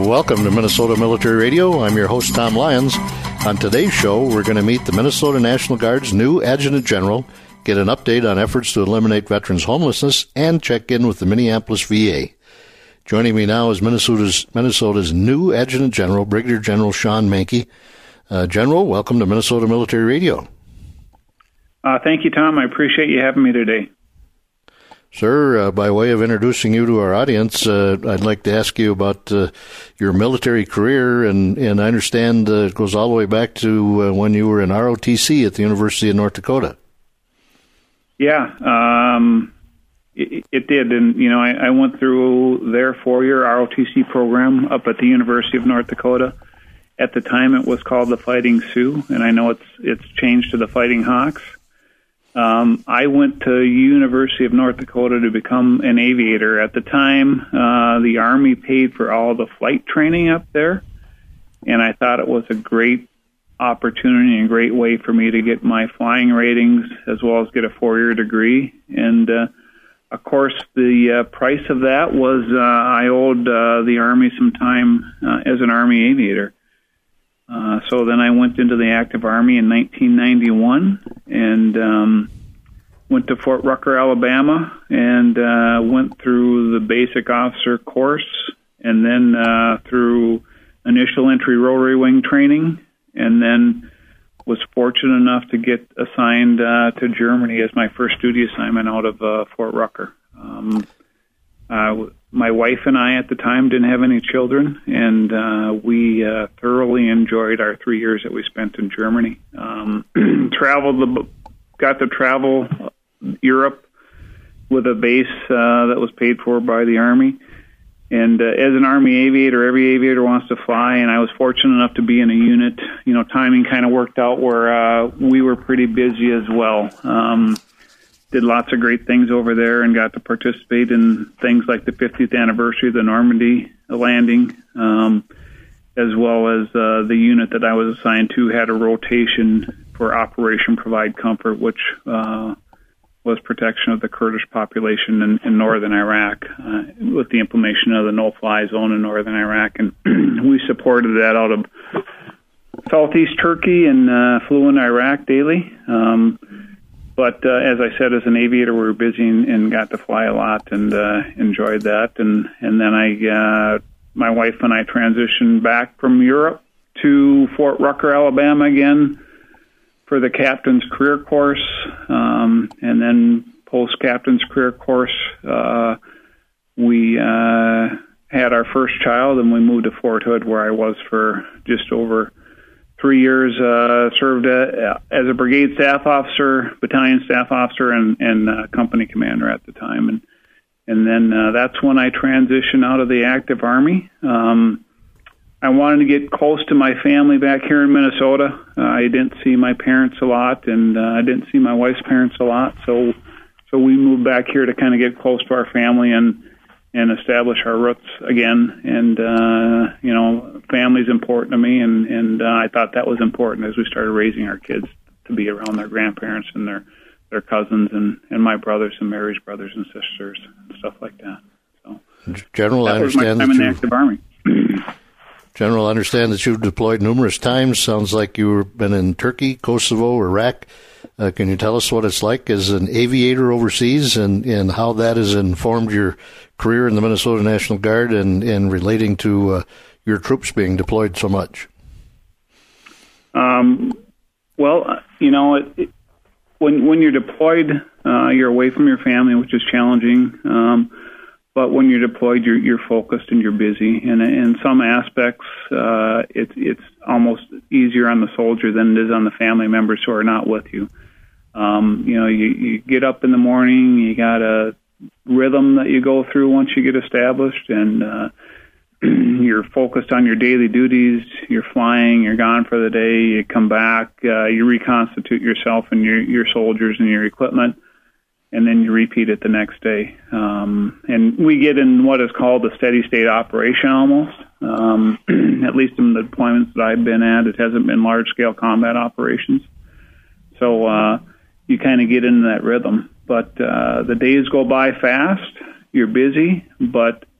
Welcome to Minnesota Military Radio. I'm your host, Tom Lyons. On today's show, we're going to meet the Minnesota National Guard's new Adjutant General, get an update on efforts to eliminate veterans' homelessness, and check in with the Minneapolis VA. Joining me now is Minnesota's new Adjutant General, Brigadier General Sean Manke. General, welcome to Minnesota Military Radio. Thank you, Tom. I appreciate you having me today. Sir, by way of introducing you to our audience, I'd like to ask you about your military career, and I understand it goes all the way back to when you were in ROTC at the University of North Dakota. Yeah, it did, and I went through their 4-year ROTC program up at the University of North Dakota. At the time, it was called the Fighting Sioux, and I know it's changed to the Fighting Hawks. I went to University of North Dakota to become an aviator. At the time, the Army paid for all the flight training up there, and I thought it was a great opportunity and a great way for me to get my flying ratings as well as get a 4-year degree. And, of course, the price of that was I owed the Army some time as an Army aviator. So then I went into the active Army in 1991 and went to Fort Rucker, Alabama, and went through the basic officer course and then through initial entry rotary wing training, and then was fortunate enough to get assigned to Germany as my first duty assignment out of Fort Rucker. My wife and I at the time didn't have any children, and we thoroughly enjoyed our 3 years that we spent in Germany. Got to travel Europe with a base that was paid for by the Army. And as an Army aviator, every aviator wants to fly, and I was fortunate enough to be in a unit. Timing kind of worked out where we were pretty busy as well. Did lots of great things over there and got to participate in things like the 50th anniversary of the Normandy landing, as well as the unit that I was assigned to had a rotation for Operation Provide Comfort, which was protection of the Kurdish population in northern Iraq with the implementation of the no-fly zone in northern Iraq. And we supported that out of southeast Turkey and flew in Iraq daily. But as I said, as an aviator, we were busy and got to fly a lot and enjoyed that. And then my wife and I transitioned back from Europe to Fort Rucker, Alabama again for the captain's career course. And then post-captain's career course, we had our first child, and we moved to Fort Hood, where I was for just over 3 years, served as a brigade staff officer, battalion staff officer, and company commander at the time. And then that's when I transitioned out of the active Army. I wanted to get close to my family back here in Minnesota. I didn't see my parents a lot, and I didn't see my wife's parents a lot. So we moved back here to kind of get close to our family and establish our roots again. And, family's important to me, and I thought that was important as we started raising our kids to be around their grandparents and their cousins and my brothers and Mary's brothers and sisters and stuff like that. So, General, I understand that was my time in the active Army. General, I understand that you've deployed numerous times. Sounds like you've been in Turkey, Kosovo, Iraq. Can you tell us what it's like as an aviator overseas and how that has informed your career in the Minnesota National Guard and relating to your troops being deployed so much? When you're deployed, you're away from your family, which is challenging. But when you're deployed, you're focused and you're busy. And in some aspects, it's almost easier on the soldier than it is on the family members who are not with you. You get up in the morning, you got a rhythm that you go through once you get established, and you're focused on your daily duties. You're flying, you're gone for the day, you come back, you reconstitute yourself and your soldiers and your equipment, and then you repeat it the next day. And we get in what is called a steady state operation almost. At least in the deployments that I've been at, it hasn't been large-scale combat operations. So you kind of get into that rhythm. But the days go by fast. You're busy, but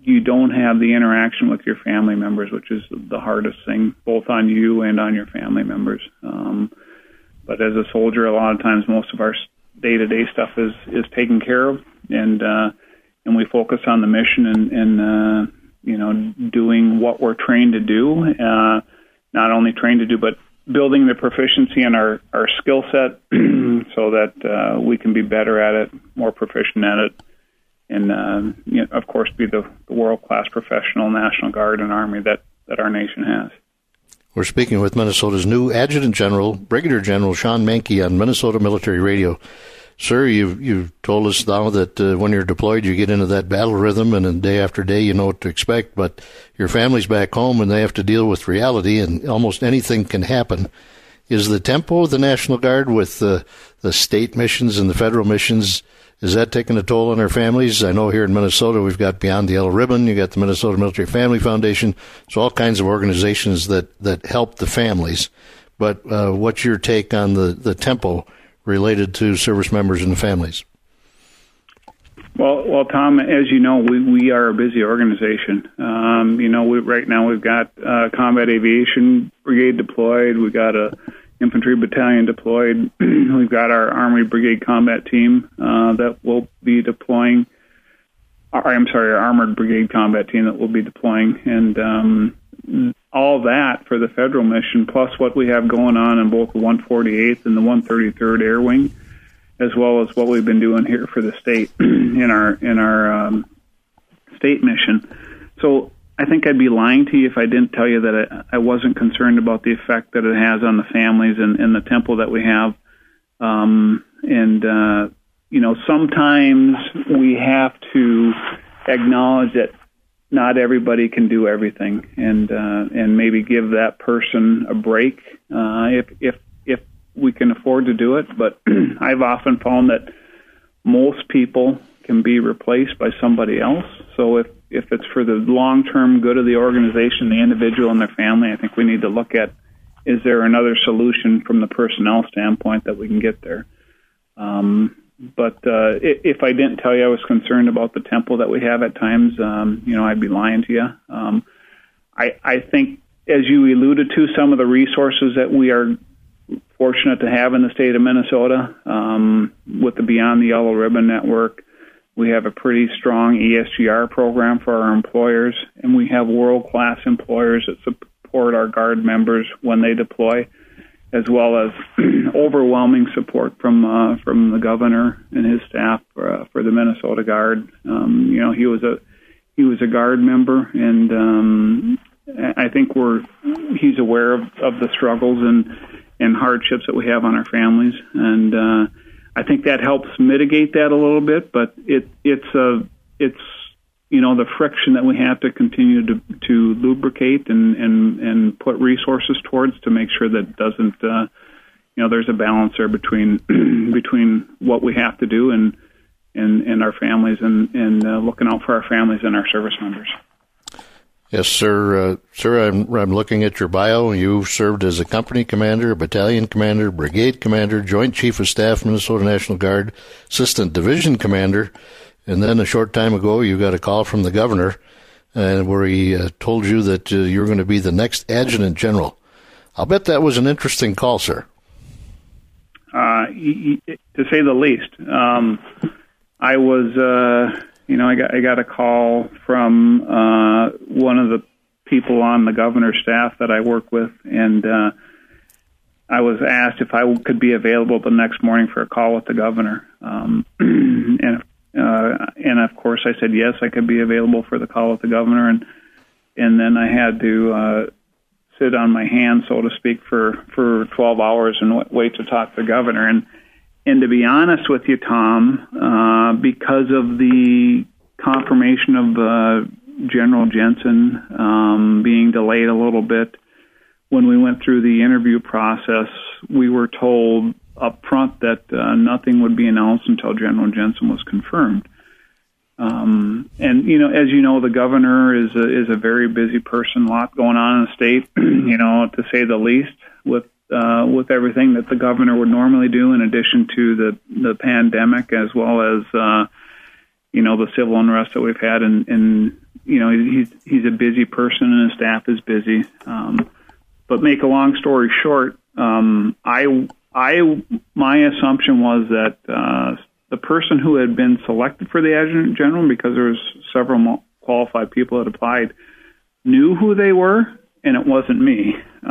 you don't have the interaction with your family members, which is the hardest thing, both on you and on your family members. But as a soldier, a lot of times most of our day-to-day stuff is taken care of, and we focus on the mission and doing what we're trained to do. Not only trained to do, but building the proficiency in our skill set so that we can be better at it, more proficient at it, and of course be the world-class professional National Guard and Army that our nation has. We're speaking with Minnesota's new Adjutant General, Brigadier General Sean Menke, on Minnesota Military Radio. Sir, you've told us now that when you're deployed, you get into that battle rhythm, and then day after day you know what to expect, but your family's back home and they have to deal with reality, and almost anything can happen. Is the tempo of the National Guard with the state missions and the federal missions, is that taking a toll on our families? I know here in Minnesota we've got Beyond the Yellow Ribbon, you got the Minnesota Military Family Foundation, so all kinds of organizations that help the families. But what's your take on the tempo related to service members and families? Well, Tom, as you know, we are a busy organization. Right now we've got Combat Aviation Brigade deployed. We've got a Infantry Battalion deployed. We've got our Army Brigade Combat Team that will be deploying. Our Armored Brigade Combat Team that will be deploying, and all that for the federal mission, plus what we have going on in both the 148th and the 133rd Air Wing, as well as what we've been doing here for the state in our state mission. So I think I'd be lying to you if I didn't tell you that I wasn't concerned about the effect that it has on the families and the tempo that we have. Sometimes we have to acknowledge that not everybody can do everything, and maybe give that person a break if we can afford to do it. But I've often found that most people can be replaced by somebody else. So if it's for the long-term good of the organization, the individual and their family, I think we need to look at, is there another solution from the personnel standpoint that we can get there? But if I didn't tell you I was concerned about the tempo that we have at times, I'd be lying to you. I think, as you alluded to, some of the resources that we are fortunate to have in the state of Minnesota, with the Beyond the Yellow Ribbon Network, we have a pretty strong ESGR program for our employers, and we have world-class employers that support our Guard members when they deploy, as well as overwhelming support from the governor and his staff for the Minnesota Guard. He was a Guard member, and I think he's aware of the struggles and hardships that we have on our families, and I think that helps mitigate that a little bit. But it's the friction that we have to continue to lubricate and put resources towards to make sure that it doesn't, there's a balance there between what we have to do and our families and looking out for our families and our service members. Yes, sir. Sir, I'm looking at your bio. You served as a company commander, battalion commander, brigade commander, Joint Chief of Staff, Minnesota National Guard, Assistant Division Commander. And then a short time ago, you got a call from the governor where he told you that you were going to be the next Adjutant General. I'll bet that was an interesting call, sir. To say the least. I was, I got a call from one of the people on the governor's staff that I work with, and I was asked if I could be available the next morning for a call with the governor. And of course I said yes, I could be available for the call with the governor, and then I had to sit on my hands, so to speak, for 12 hours and wait to talk to the governor. And to be honest with you, Tom, because of the confirmation of General Jensen being delayed a little bit, when we went through the interview process, we were told up front that nothing would be announced until General Jensen was confirmed. And as you know, the governor is a very busy person, a lot going on in the state, to say the least, with everything that the governor would normally do, in addition to the pandemic, as well as the civil unrest that we've had in he's a busy person and his staff is busy. But make a long story short, my assumption was that the person who had been selected for the adjutant general, because there was several qualified people that applied, knew who they were, and it wasn't me.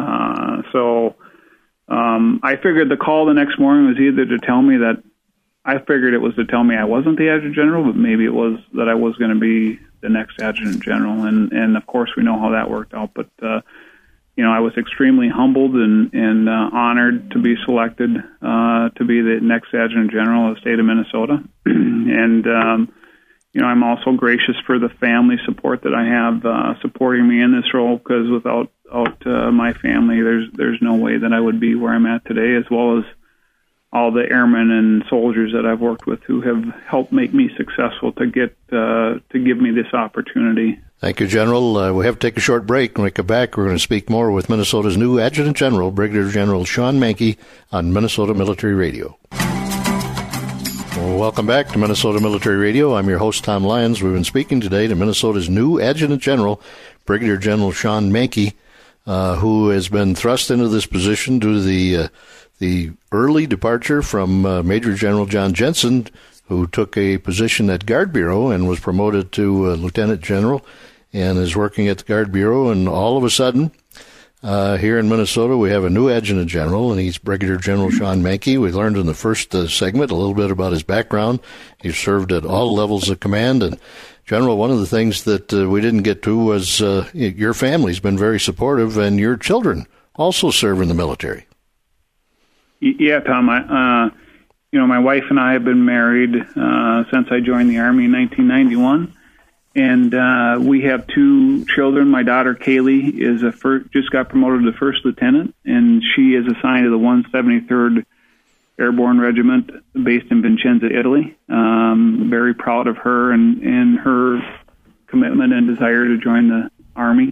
So I figured the call the next morning was either to tell me that I figured it was to tell me I wasn't the adjutant general, but maybe it was that I was going to be the next adjutant general. And of course, we know how that worked out. But, I was extremely humbled and honored to be selected to be the next adjutant general of the state of Minnesota. And, I'm also gracious for the family support that I have supporting me in this role, because without my family, there's no way that I would be where I'm at today, as well as all the airmen and soldiers that I've worked with who have helped make me successful to give me this opportunity. Thank you, General. We have to take a short break. When we come back, we're going to speak more with Minnesota's new Adjutant General, Brigadier General Sean Manke, on Minnesota Military Radio. Well, welcome back to Minnesota Military Radio. I'm your host, Tom Lyons. We've been speaking today to Minnesota's new Adjutant General, Brigadier General Sean Manke, who has been thrust into this position due to the early departure from Major General John Jensen, who took a position at Guard Bureau and was promoted to Lieutenant General and is working at the Guard Bureau. And all of a sudden, here in Minnesota, we have a new Adjutant General, and he's Brigadier General Sean Manke. We learned in the first segment a little bit about his background. He's served at all levels of command. And, General, one of the things that we didn't get to was your family's been very supportive, and your children also serve in the military. Yeah, Tom. My wife and I have been married since I joined the Army in 1991, and we have two children. My daughter Kaylee is just got promoted to first lieutenant, and she is assigned to the 173rd Airborne Regiment based in Vicenza, Italy. Very proud of her and her commitment and desire to join the Army.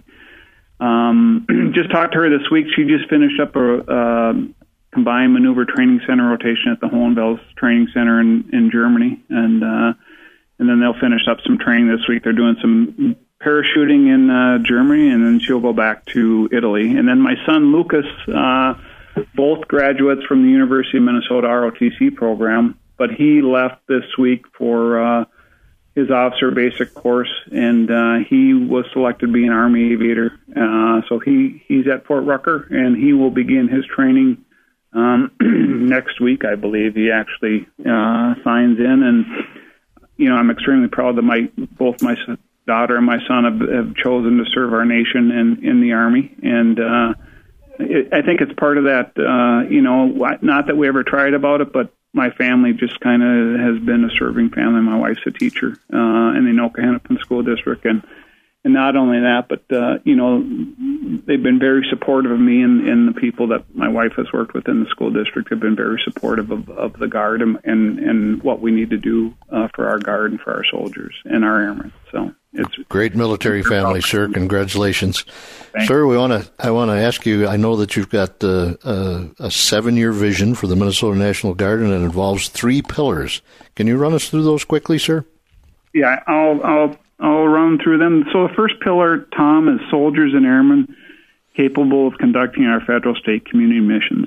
Just talked to her this week. She just finished up a Combined Maneuver Training Center rotation at the Hohenfels Training Center in Germany, and then they'll finish up some training this week. They're doing some parachuting in Germany, and then she'll go back to Italy. And then my son Lucas, both graduates from the University of Minnesota ROTC program, but he left this week for his officer basic course, and he was selected to be an Army aviator. So he's at Fort Rucker, and he will begin his training next week, I believe. He actually signs in, and I'm extremely proud that both my daughter and my son have chosen to serve our nation in the Army, and I think it's part of that. Not that we ever tried about it, but my family just kind of has been a serving family. My wife's a teacher in the Anoka Hennepin School District, and not only that, but they've been very supportive of me, and the people that my wife has worked with in the school district have been very supportive of the Guard and what we need to do for our Guard and for our soldiers and our airmen. So it's great military family, sir. Congratulations. Thanks. Sir. I want to ask you. I know that you've got a 7-year vision for the Minnesota National Guard, and it involves 3 pillars. Can you run us through those quickly, sir? Yeah, I'll run through them. So the first pillar, Tom, is soldiers and airmen capable of conducting our federal, state, community missions.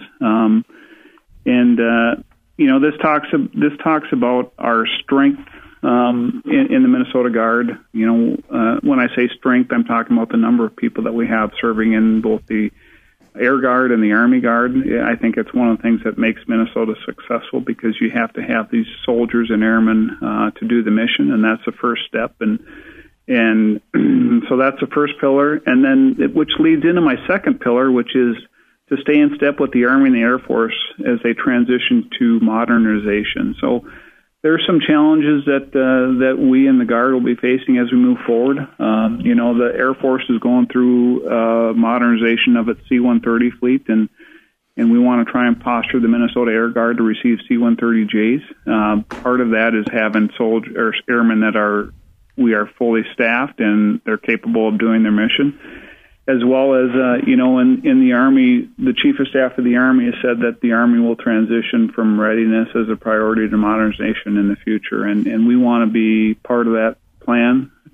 This talks about our strength in the Minnesota Guard. When I say strength, I'm talking about the number of people that we have serving in both the Air Guard and the Army Guard. I think it's one of the things that makes Minnesota successful, because you have to have these soldiers and airmen to do the mission, and that's the first step. And so that's the first pillar, and then which leads into my second pillar, which is to stay in step with the Army and the Air Force as they transition to modernization. So there are some challenges that we in the Guard will be facing as we move forward. The Air Force is going through modernization of its C-130 fleet, and we want to try and posture the Minnesota Air Guard to receive C-130Js. Part of that is having airmen that we are fully staffed and they're capable of doing their mission, as well as in the Army, the Chief of Staff of the Army has said that the Army will transition from readiness as a priority to modernization in the future, and we want to be part of that plan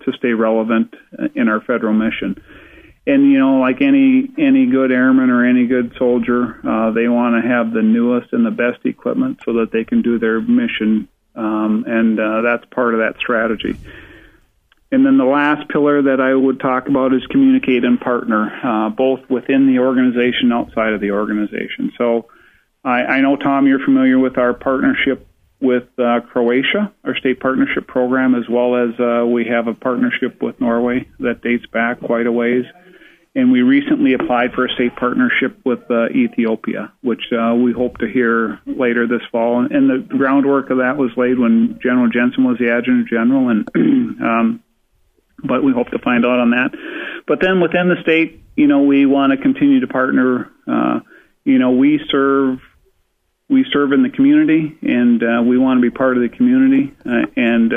stay relevant in our federal mission. And, like any good airman or any good soldier, they want to have the newest and the best equipment so that they can do their mission, and that's part of that strategy. And then the last pillar that I would talk about is communicate and partner, both within the organization and outside of the organization. So I know, Tom, you're familiar with our partnership with Croatia, our state partnership program, as well as we have a partnership with Norway that dates back quite a ways. And we recently applied for a state partnership with Ethiopia, which we hope to hear later this fall. And the groundwork of that was laid when General Jensen was the Adjutant General, and but we hope to find out on that. But then within the state, we want to continue to partner. We serve in the community, and we want to be part of the community, and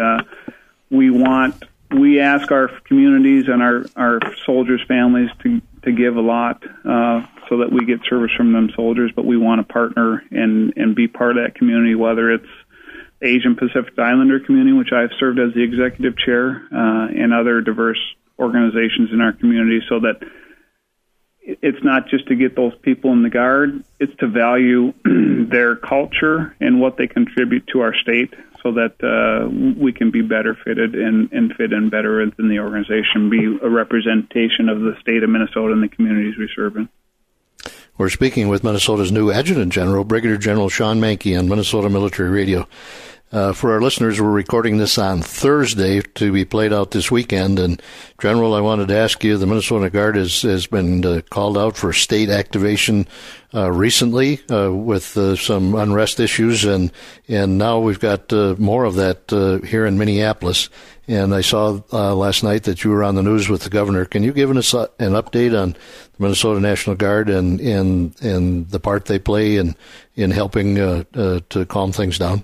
we ask our communities and our soldiers' families to give a lot so that we get service from them soldiers, but we want to partner and be part of that community, whether it's Asian Pacific Islander community, which I've served as the executive chair, and other diverse organizations in our community, so that it's not just to get those people in the Guard, it's to value their culture and what they contribute to our state, so that we can be better fitted and fit in better within the organization, be a representation of the state of Minnesota and the communities we serve in. We're speaking with Minnesota's new Adjutant General, Brigadier General Sean Manke, on Minnesota Military Radio. For our listeners, we're recording this on Thursday to be played out this weekend. And, General, I wanted to ask you, the Minnesota Guard has been called out for state activation recently with some unrest issues, and now we've got more of that here in Minneapolis. And I saw last night that you were on the news with the governor. Can you give us an update on the Minnesota National Guard and the part they play in helping to calm things down?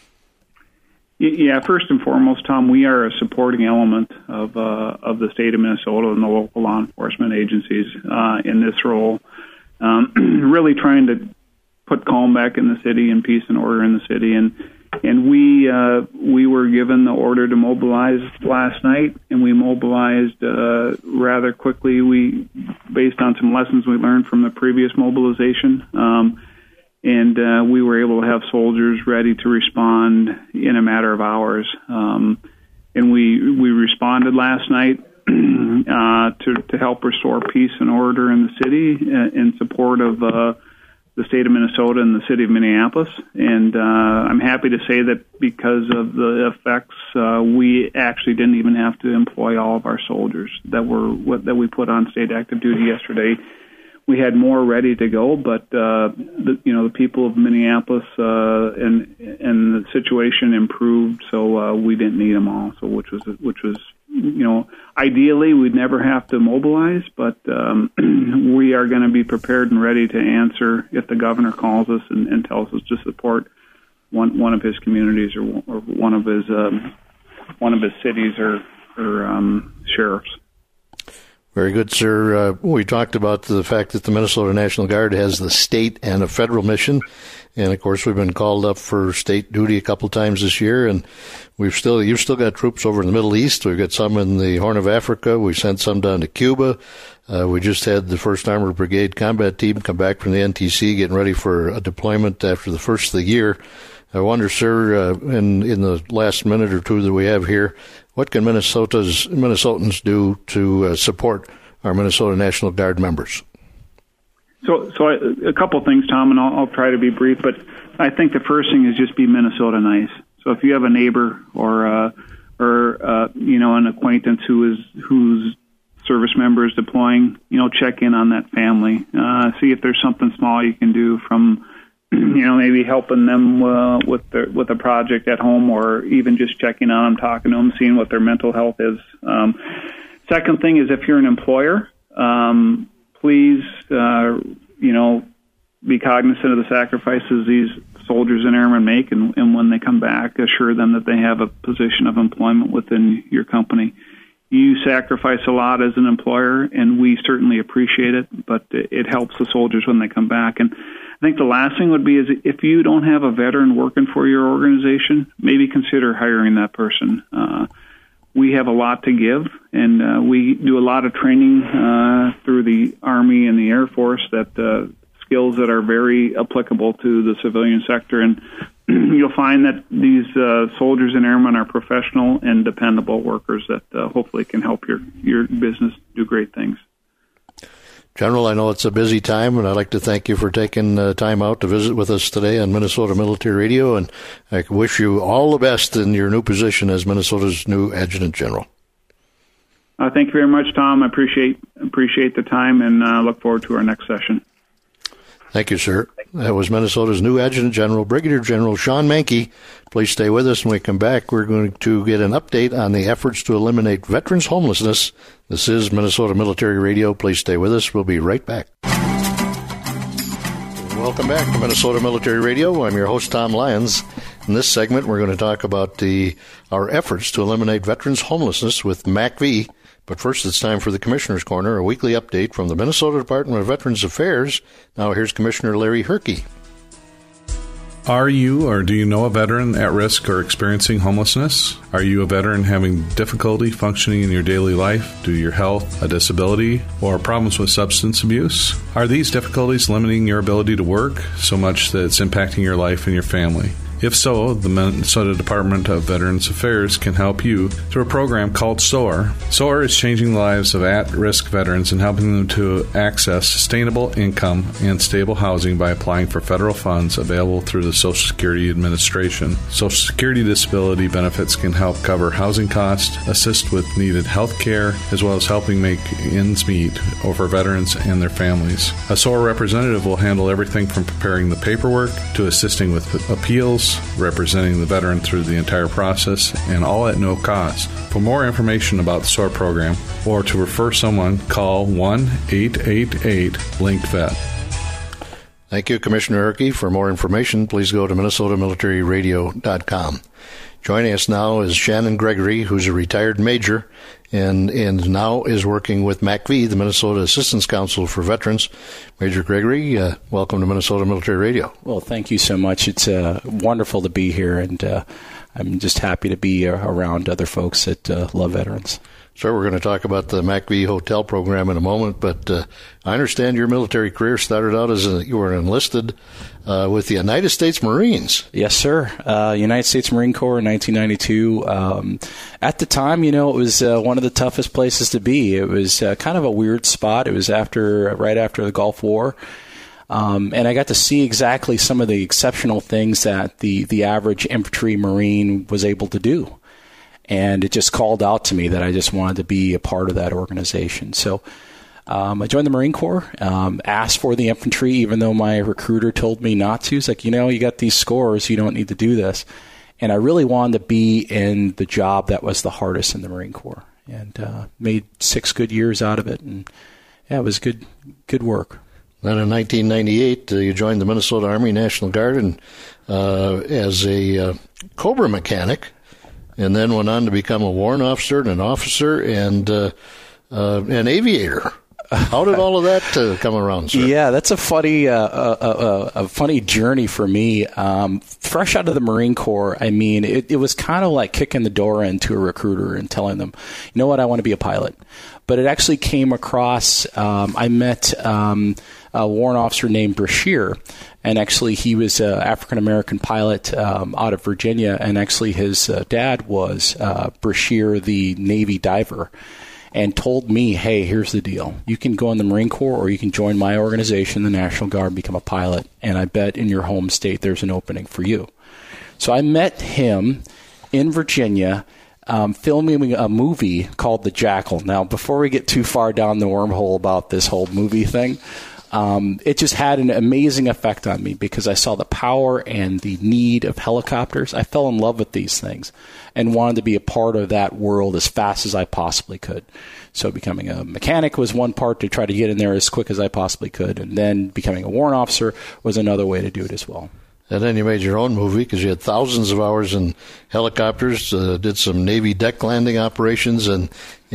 Yeah, first and foremost, Tom, we are a supporting element of the state of Minnesota and the local law enforcement agencies in this role, really trying to put calm back in the city and peace and order in the city. And we were given the order to mobilize last night, and we mobilized rather quickly. Based on some lessons we learned from the previous mobilization. And we were able to have soldiers ready to respond in a matter of hours. And we responded last night to help restore peace and order in the city in support of the state of Minnesota and the city of Minneapolis. And I'm happy to say that because of the effects, we actually didn't even have to employ all of our soldiers that we put on state active duty yesterday. We had more ready to go, but the people of Minneapolis and the situation improved, so we didn't need them all. So which was ideally we'd never have to mobilize, but we are going to be prepared and ready to answer if the governor calls us and tells us to support one of his communities or one of his cities or sheriffs. Very good, sir. We talked about the fact that the Minnesota National Guard has the state and a federal mission. And, of course, we've been called up for state duty a couple times this year. And you've still got troops over in the Middle East. We've got some in the Horn of Africa. We sent some down to Cuba. We just had the 1st Armored Brigade combat team come back from the NTC, getting ready for a deployment after the first of the year. I wonder, sir, in the last minute or two that we have here, what can Minnesotans do to support our Minnesota National Guard members? So a couple of things, Tom, and I'll try to be brief. But I think the first thing is just be Minnesota nice. So if you have a neighbor or an acquaintance whose service member is deploying, check in on that family. See if there's something small you can do from maybe helping them with a project at home, or even just checking on them, talking to them, seeing what their mental health is. Second thing is, if you're an employer, please, be cognizant of the sacrifices these soldiers and airmen make, and when they come back, assure them that they have a position of employment within your company. You sacrifice a lot as an employer, and we certainly appreciate it, but it helps the soldiers when they come back. And I think the last thing would be is if you don't have a veteran working for your organization, maybe consider hiring that person. we have a lot to give, and we do a lot of training through the Army and the Air Force, that skills that are very applicable to the civilian sector. And you'll find that these soldiers and airmen are professional and dependable workers that hopefully can help your business do great things. General, I know it's a busy time, and I'd like to thank you for taking time out to visit with us today on Minnesota Military Radio, and I wish you all the best in your new position as Minnesota's new Adjutant General. Thank you very much, Tom. I appreciate the time, and look forward to our next session. Thank you, sir. That was Minnesota's new Adjutant General, Brigadier General Sean Menke. Please stay with us. When we come back, we're going to get an update on the efforts to eliminate veterans' homelessness. This is Minnesota Military Radio. Please stay with us. We'll be right back. Welcome back to Minnesota Military Radio. I'm your host, Tom Lyons. In this segment, we're going to talk about our efforts to eliminate veterans' homelessness with MACV. But first, it's time for the Commissioner's Corner, a weekly update from the Minnesota Department of Veterans Affairs. Now, here's Commissioner Larry Herke. Are you or do you know a veteran at risk or experiencing homelessness? Are you a veteran having difficulty functioning in your daily life due to your health, a disability, or problems with substance abuse? Are these difficulties limiting your ability to work so much that it's impacting your life and your family? If so, the Minnesota Department of Veterans Affairs can help you through a program called SOAR. SOAR is changing the lives of at-risk veterans and helping them to access sustainable income and stable housing by applying for federal funds available through the Social Security Administration. Social Security disability benefits can help cover housing costs, assist with needed health care, as well as helping make ends meet for veterans and their families. A SOAR representative will handle everything from preparing the paperwork to assisting with appeals, representing the veteran through the entire process, and all at no cost. For more information about the SOAR program or to refer someone, call 1-888-LINK-VET. Thank you, Commissioner Herke. For more information, please go to minnesotamilitaryradio.com. Joining us now is Shannon Gregory, who's a retired major and now is working with MACV, the Minnesota Assistance Council for Veterans. Major Gregory, welcome to Minnesota Military Radio. Well, thank you so much. It's wonderful to be here, and I'm just happy to be around other folks that love veterans. Sir, we're going to talk about the MACV hotel program in a moment, but I understand your military career started out as you were enlisted with the United States Marines. Yes, sir. United States Marine Corps in 1992. At the time, it was one of the toughest places to be. It was kind of a weird spot. It was right after the Gulf War. And I got to see exactly some of the exceptional things that the average infantry Marine was able to do. And it just called out to me that I just wanted to be a part of that organization. So I joined the Marine Corps, asked for the infantry, even though my recruiter told me not to. He's like, you got these scores, you don't need to do this. And I really wanted to be in the job that was the hardest in the Marine Corps, and made 6 good years out of it. And yeah, it was good work. Then in 1998, you joined the Minnesota Army National Guard and as a Cobra mechanic, and then went on to become a warrant officer and an officer and an aviator. How did all of that come around, sir? Yeah, that's a funny journey for me. Fresh out of the Marine Corps, it was kind of like kicking the door into a recruiter and telling them, you know what, I want to be a pilot. But it actually came across, I met a warrant officer named Brashear, and actually he was an African-American pilot out of Virginia, and actually his dad was Brashear, the Navy diver, and told me, hey, here's the deal. You can go in the Marine Corps or you can join my organization, the National Guard, become a pilot, and I bet in your home state there's an opening for you. So I met him in Virginia, filming a movie called The Jackal. Now, before we get too far down the wormhole about this whole movie thing, it just had an amazing effect on me because I saw the power and the need of helicopters. I fell in love with these things and wanted to be a part of that world as fast as I possibly could. So becoming a mechanic was one part to try to get in there as quick as I possibly could, and then becoming a warrant officer was another way to do it as well. And then you made your own movie because you had thousands of hours in helicopters, did some Navy deck landing operations, and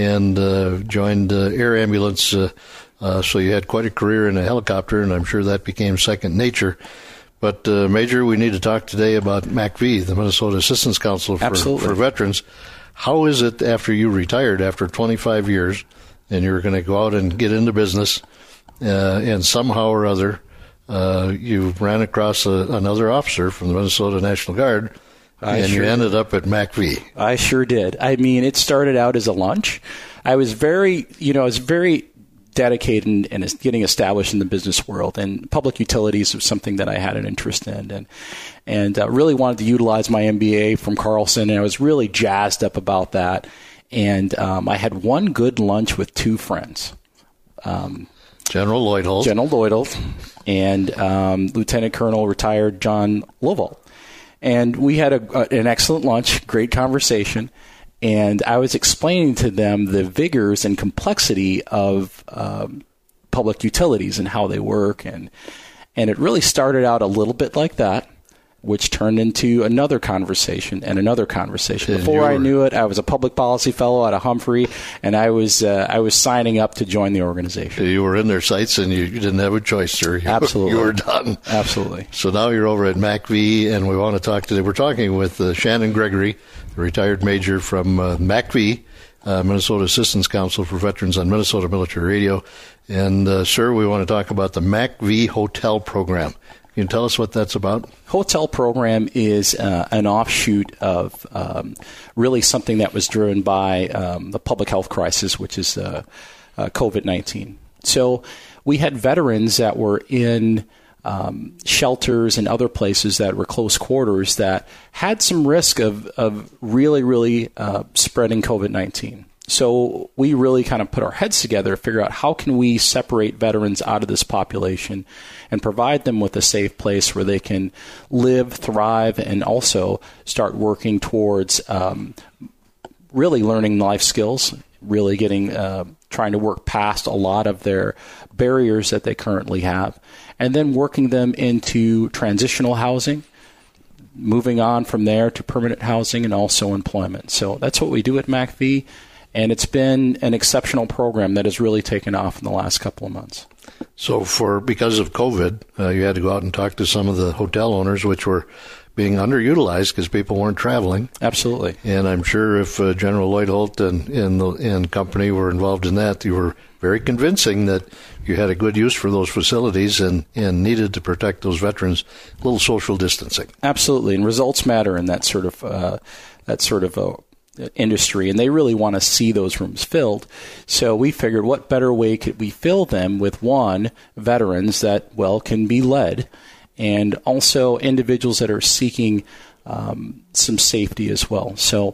joined air ambulance. So you had quite a career in a helicopter, and I'm sure that became second nature. But, Major, we need to talk today about MACV, the Minnesota Assistance Council for Veterans. How is it after you retired after 25 years and you're going to go out and get into business and somehow or other you ran across another officer from the Minnesota National Guard and you ended up at MACV? I sure did. I mean, it started out as a lunch. I was very dedicated and getting established in the business world, and public utilities was something that I had an interest in, and really wanted to utilize my MBA from Carlson, and I was really jazzed up about that. And I had one good lunch with two friends, General Lloyd-Holt, and Lieutenant Colonel retired John Lovell, and we had an excellent lunch, great conversation. And I was explaining to them the vigors and complexity of public utilities and how they work. And it really started out a little bit like that, which turned into another conversation and another conversation. Before I knew it, I was a public policy fellow out of Humphrey, and I was signing up to join the organization. You were in their sights, and you didn't have a choice, sir. Absolutely. You were done. Absolutely. So now you're over at MACV, and we want to talk today. We're talking with Shannon Gregory, the retired major from MACV, Minnesota Assistance Council for Veterans on Minnesota Military Radio. And, sir, we want to talk about the MACV Hotel Program. Can you tell us what that's about? Hotel program is an offshoot of really something that was driven by the public health crisis, which is COVID-19. So we had veterans that were in shelters and other places that were close quarters that had some risk of really spreading COVID-19. So we really kind of put our heads together to figure out how can we separate veterans out of this population and provide them with a safe place where they can live, thrive, and also start working towards really learning life skills, really getting trying to work past a lot of their barriers that they currently have, and then working them into transitional housing, moving on from there to permanent housing and also employment. So that's what we do at MACV. And it's been an exceptional program that has really taken off in the last couple of months. So because of COVID, you had to go out and talk to some of the hotel owners, which were being underutilized because people weren't traveling. Absolutely. And I'm sure if General Lloyd-Holt and company were involved in that, you were very convincing that you had a good use for those facilities and needed to protect those veterans. A little social distancing. Absolutely. And results matter in that sort of industry, and they really want to see those rooms filled. So we figured what better way could we fill them with, one, veterans that, can be led, and also individuals that are seeking some safety as well. So,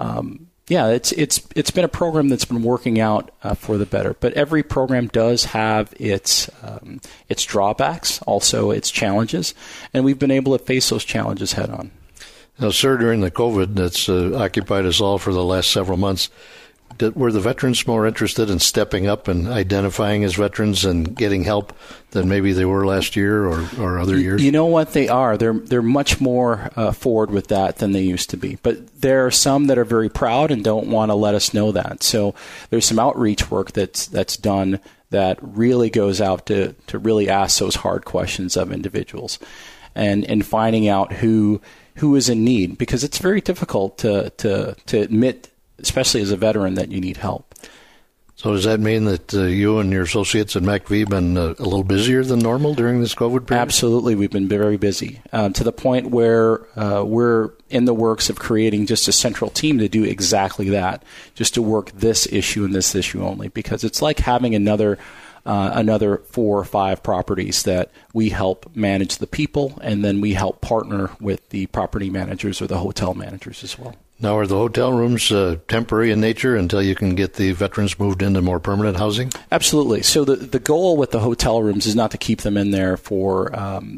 it's been a program that's been working out for the better. But every program does have its drawbacks, also its challenges, and we've been able to face those challenges head on. Now, sir, during the COVID that's occupied us all for the last several months, were the veterans more interested in stepping up and identifying as veterans and getting help than maybe they were last year or other years? You know what? They are. They're much more forward with that than they used to be. But there are some that are very proud and don't want to let us know that. So there's some outreach work that's done that really goes out to really ask those hard questions of individuals and finding out who is in need, because it's very difficult to admit, especially as a veteran, that you need help. So does that mean that you and your associates at MACV have been a little busier than normal during this COVID period? Absolutely. We've been very busy to the point where we're in the works of creating just a central team to do exactly that, just to work this issue and this issue only, because it's like having another 4 or 5 properties that we help manage the people, and then we help partner with the property managers or the hotel managers as well. Now, are the hotel rooms temporary in nature until you can get the veterans moved into more permanent housing? Absolutely. So the goal with the hotel rooms is not to keep them in there for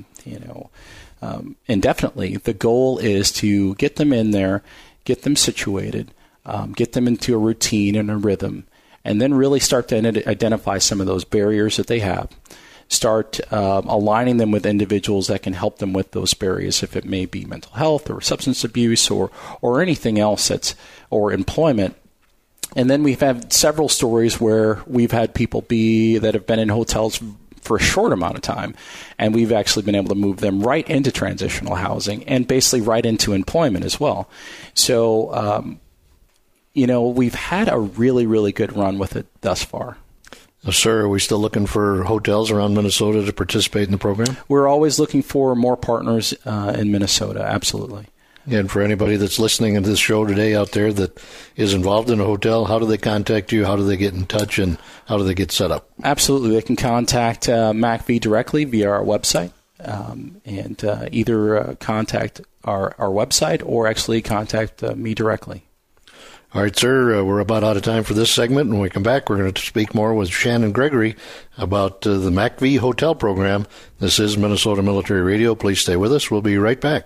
indefinitely. The goal is to get them in there, get them situated, get them into a routine and a rhythm, and then really start to identify some of those barriers that they have. Start aligning them with individuals that can help them with those barriers, if it may be mental health or substance abuse or anything else or employment. And then we've had several stories where we've had people that have been in hotels for a short amount of time, and we've actually been able to move them right into transitional housing and basically right into employment as well. So we've had a really, really good run with it thus far. Sir, are we still looking for hotels around Minnesota to participate in the program? We're always looking for more partners in Minnesota, absolutely. And for anybody that's listening to this show today out there that is involved in a hotel, how do they contact you? How do they get in touch? And how do they get set up? Absolutely. They can contact MACV directly via our website and either contact our website or actually contact me directly. All right, sir, we're about out of time for this segment. When we come back, we're going to speak more with Shannon Gregory about the MACV Hotel Program. This is Minnesota Military Radio. Please stay with us. We'll be right back.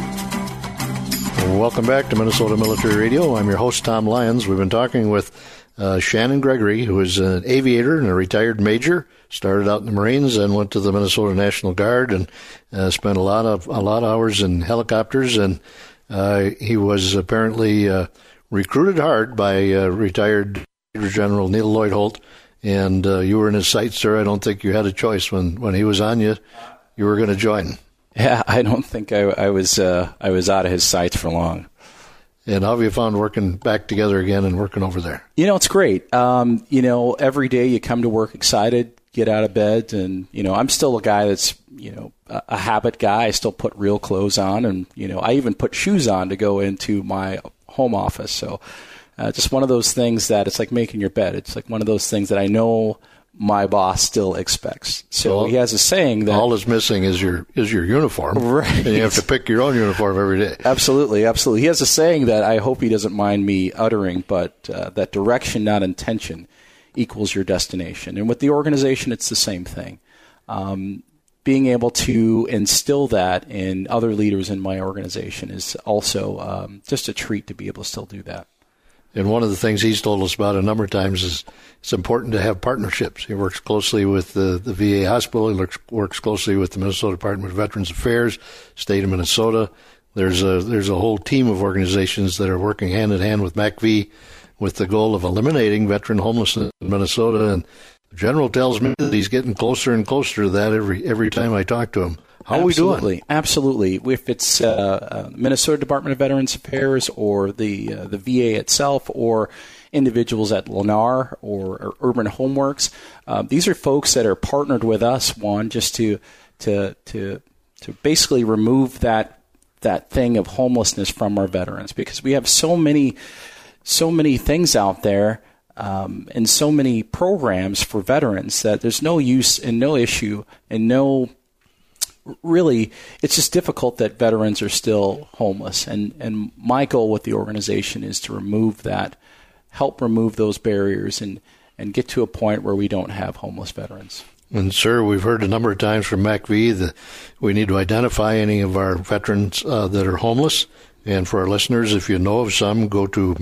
Welcome back to Minnesota Military Radio. I'm your host, Tom Lyons. We've been talking with Shannon Gregory, who is an aviator and a retired major. Started out in the Marines and went to the Minnesota National Guard and spent a lot of hours in helicopters. And he was apparently recruited hard by retired Major General Neil Lloyd Holt, and you were in his sights, sir. I don't think you had a choice when he was on you. You were going to join. Yeah, I don't think I was out of his sights for long. And how have you found working back together again and working over there? It's great. Every day you come to work excited, get out of bed, and I'm still a guy that's a habit guy. I still put real clothes on, and I even put shoes on to go into my home office. So just one of those things that it's like making your bed. It's like one of those things that I know my boss still expects. So he has a saying that all is missing is your uniform. Right. And you have to pick your own uniform every day. Absolutely. He has a saying that I hope he doesn't mind me uttering, but that direction, not intention, equals your destination. And with the organization, it's the same thing. Being able to instill that in other leaders in my organization is also just a treat to be able to still do that. And one of the things he's told us about a number of times is it's important to have partnerships. He works closely with the VA hospital. He works closely with the Minnesota Department of Veterans Affairs, state of Minnesota. There's a whole team of organizations that are working hand in hand with MACV with the goal of eliminating veteran homelessness in Minnesota. And the general tells me that he's getting closer and closer to that every time I talk to him. How are we doing? Absolutely. If it's Minnesota Department of Veterans Affairs or the VA itself or individuals at Lennar or Urban Homeworks, these are folks that are partnered with us, just to basically remove that thing of homelessness from our veterans, because we have so many things out there and so many programs for veterans that there's no use and no issue and no. Really, it's just difficult that veterans are still homeless. And my goal with the organization is to help remove those barriers and get to a point where we don't have homeless veterans. And, sir, we've heard a number of times from MACV that we need to identify any of our veterans that are homeless. And for our listeners, if you know of some, go to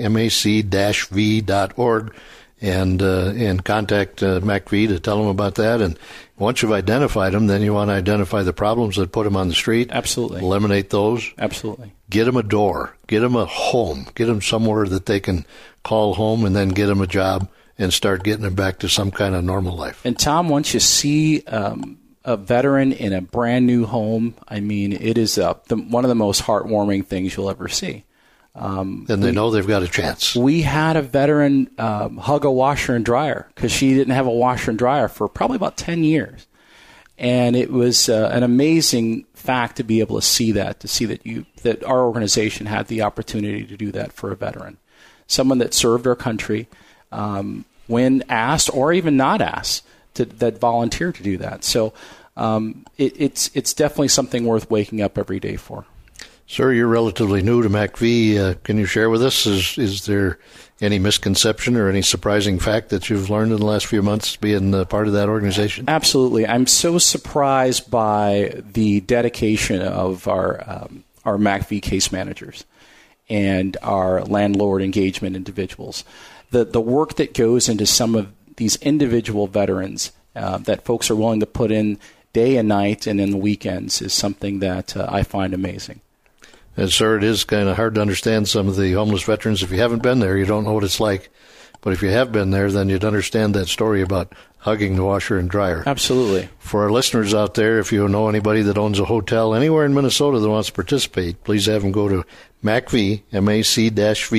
mac-v.org and contact MACV to tell them about that. And once you've identified them, then you want to identify the problems that put them on the street. Absolutely. Eliminate those. Absolutely. Get them a door. Get them a home. Get them somewhere that they can call home, and then get them a job and start getting them back to some kind of normal life. And, Tom, once you see a veteran in a brand-new home, I mean, it is one of the most heartwarming things you'll ever see. And they know they've got a chance. We had a veteran hug a washer and dryer because she didn't have a washer and dryer for probably about 10 years. And it was an amazing fact to be able to see that our organization had the opportunity to do that for a veteran, someone that served our country when asked or even not asked that volunteered to do that. So it's definitely something worth waking up every day for. Sir, you're relatively new to MACV. Can you share with us, is there any misconception or any surprising fact that you've learned in the last few months being part of that organization? Absolutely. I'm so surprised by the dedication of our MACV case managers and our landlord engagement individuals. The work that goes into some of these individual veterans that folks are willing to put in day and night and in the weekends is something that I find amazing. And, sir, it is kind of hard to understand some of the homeless veterans. If you haven't been there, you don't know what it's like. But if you have been there, then you'd understand that story about hugging the washer and dryer. Absolutely. For our listeners out there, if you know anybody that owns a hotel anywhere in Minnesota that wants to participate, please have them go to MACV, MAC-V.org,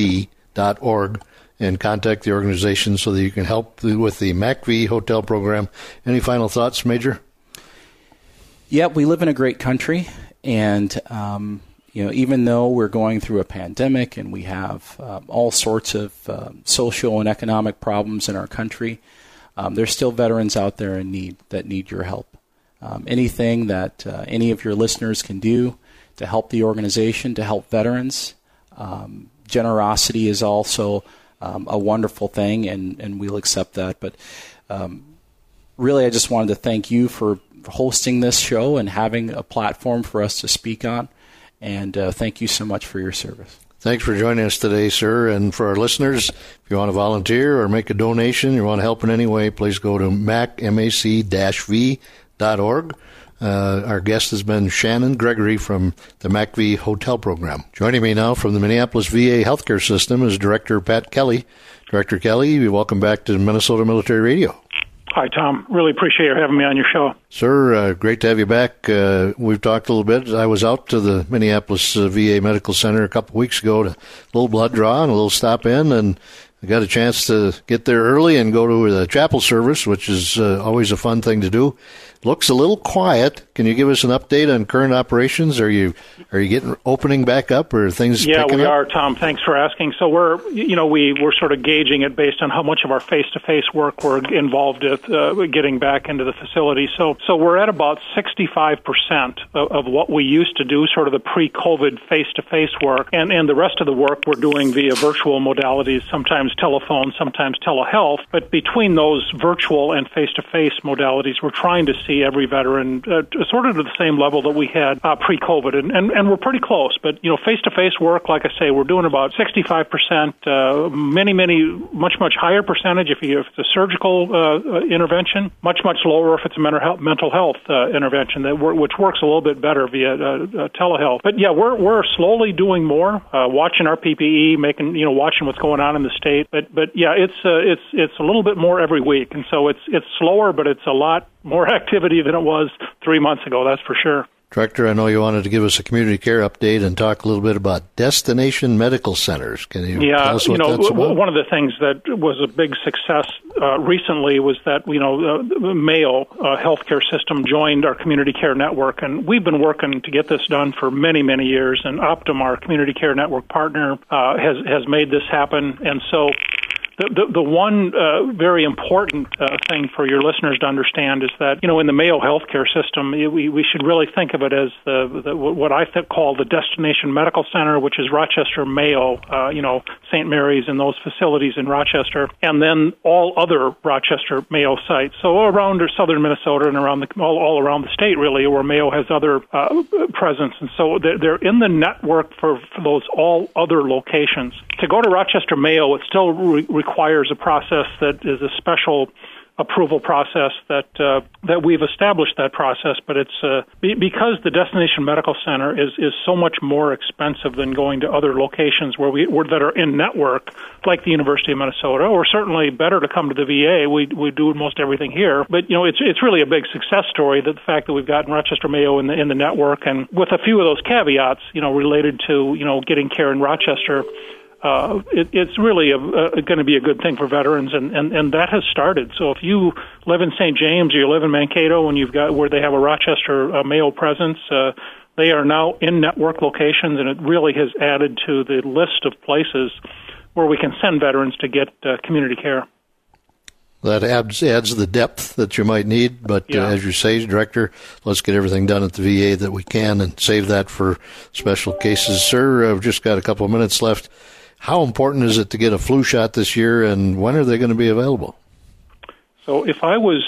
MacV.org and contact the organization so that you can help with the MacV hotel program. Any final thoughts, Major? Yeah, we live in a great country, and even though we're going through a pandemic and we have all sorts of social and economic problems in our country, there's still veterans out there in need that need your help. Anything that any of your listeners can do to help the organization, to help veterans, generosity is also a wonderful thing, and we'll accept that. But really, I just wanted to thank you for hosting this show and having a platform for us to speak on. And thank you so much for your service. Thanks for joining us today, sir. And for our listeners, if you want to volunteer or make a donation, you want to help in any way, please go to mac-v.org. Our guest has been Shannon Gregory from the MacV Hotel Program. Joining me now from the Minneapolis VA Healthcare System is Director Pat Kelly. Director Kelly, welcome back to Minnesota Military Radio. Hi, Tom. Really appreciate you having me on your show. Sir, great to have you back. We've talked a little bit. I was out to the Minneapolis VA Medical Center a couple of weeks ago to a little blood draw and a little stop in, and I got a chance to get there early and go to the chapel service, which is always a fun thing to do. Looks a little quiet. Can you give us an update on current operations? Are you getting opening back up, or are things picking up? Yeah, we are, Tom. Thanks for asking. So we're sort of gauging it based on how much of our face-to-face work we're involved with getting back into the facility. So we're at about 65% of what we used to do, sort of the pre-COVID face-to-face work, and the rest of the work we're doing via virtual modalities, sometimes telephone, sometimes telehealth. But between those virtual and face-to-face modalities, we're trying to see every veteran sort of to the same level that we had pre-COVID, and we're pretty close. But face-to-face work, like I say, we're doing about 65%. Much higher percentage if it's a surgical intervention. Much lower if it's a mental health intervention which works a little bit better via telehealth. But yeah, we're slowly doing more, watching our PPE, watching what's going on in the state. But yeah, it's a little bit more every week, and so it's slower, but it's a lot more activity than it was 3 months ago, that's for sure. Director, I know you wanted to give us a community care update and talk a little bit about destination medical centers. Can you tell us what that's about? One of the things that was a big success recently was that, the Mayo healthcare system joined our community care network, and we've been working to get this done for many, many years, and Optum, our community care network partner, has made this happen. And so the one very important thing for your listeners to understand is that, in the Mayo healthcare system, we should really think of it as what I call the destination medical center, which is Rochester Mayo, St. Mary's and those facilities in Rochester, and then all other Rochester Mayo sites. So around southern Minnesota and all around the state, really, where Mayo has other presence. And so they're in the network for those all other locations. To go to Rochester Mayo, it still requires a process that is a special approval process that we've established that process, but it's because the destination medical center is so much more expensive than going to other locations that are in network, like the University of Minnesota, or certainly better to come to the VA. We do most everything here, but it's really a big success story that the fact that we've gotten Rochester Mayo in the network, and with a few of those caveats, related to getting care in Rochester. It's really going to be a good thing for veterans, and that has started. So if you live in St. James or you live in Mankato and you've got where they have a Rochester Mayo presence, they are now in network locations, and it really has added to the list of places where we can send veterans to get community care. That adds the depth that you might need, but as you say, Director, let's get everything done at the VA that we can and save that for special cases. Sir, I've just got a couple of minutes left. How important is it to get a flu shot this year, and when are they going to be available? So if I was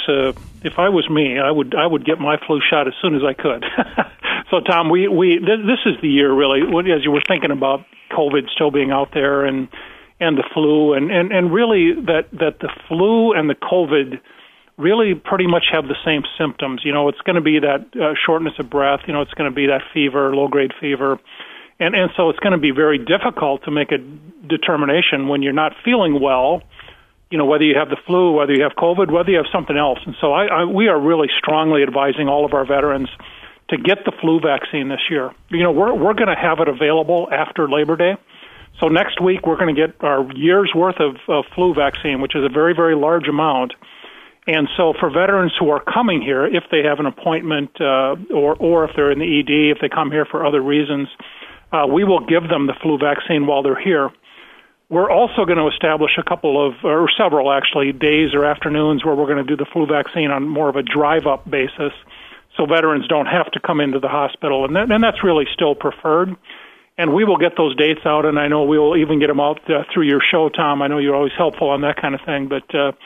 me, I would get my flu shot as soon as I could. So Tom, this is the year really, as you were thinking about COVID still being out there and the flu and really that the flu and the COVID really pretty much have the same symptoms. It's going to be that shortness of breath. It's going to be that fever, low-grade fever. And so it's going to be very difficult to make a determination when you're not feeling well, whether you have the flu, whether you have COVID, whether you have something else. And so we are really strongly advising all of our veterans to get the flu vaccine this year. We're going to have it available after Labor Day. So next week we're going to get our year's worth of flu vaccine, which is a very, very large amount. And so for veterans who are coming here, if they have an appointment or if they're in the ED, if they come here for other reasons, we will give them the flu vaccine while they're here. We're also going to establish several actually, days or afternoons where we're going to do the flu vaccine on more of a drive-up basis so veterans don't have to come into the hospital. And that's really still preferred. And we will get those dates out, and I know we will even get them out through your show, Tom. I know you're always helpful on that kind of thing, But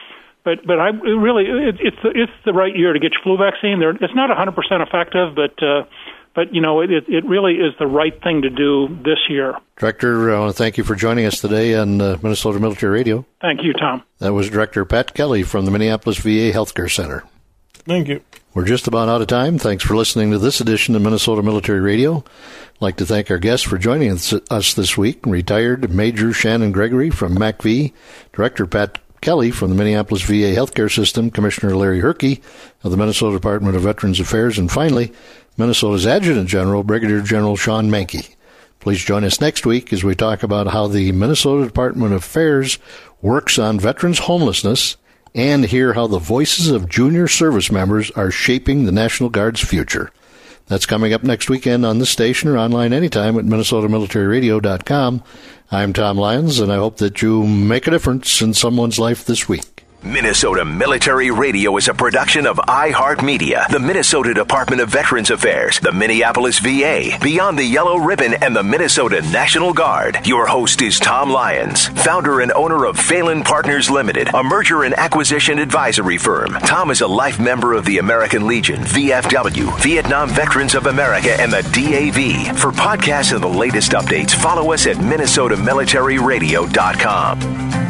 it's the right year to get your flu vaccine. It's not 100% effective, but it really is the right thing to do this year. Director, I want to thank you for joining us today on Minnesota Military Radio. Thank you, Tom. That was Director Pat Kelly from the Minneapolis VA Healthcare Center. Thank you. We're just about out of time. Thanks for listening to this edition of Minnesota Military Radio. I'd like to thank our guests for joining us this week. Retired Major Shannon Gregory from MACV, Director Pat Kelly from the Minneapolis VA Healthcare System, Commissioner Larry Herke of the Minnesota Department of Veterans Affairs, and finally, Minnesota's Adjutant General, Brigadier General Sean Menke. Please join us next week as we talk about how the Minnesota Department of Affairs works on veterans' homelessness and hear how the voices of junior service members are shaping the National Guard's future. That's coming up next weekend on this station or online anytime at MinnesotaMilitaryRadio.com. I'm Tom Lyons, and I hope that you make a difference in someone's life this week. Minnesota Military Radio is a production of iHeartMedia, the Minnesota Department of Veterans Affairs, the Minneapolis VA, Beyond the Yellow Ribbon, and the Minnesota National Guard. Your host is Tom Lyons, founder and owner of Phelan Partners Limited, a merger and acquisition advisory firm. Tom is a life member of the American Legion, VFW, Vietnam Veterans of America, and the DAV. For podcasts and the latest updates, follow us at MinnesotaMilitaryRadio.com.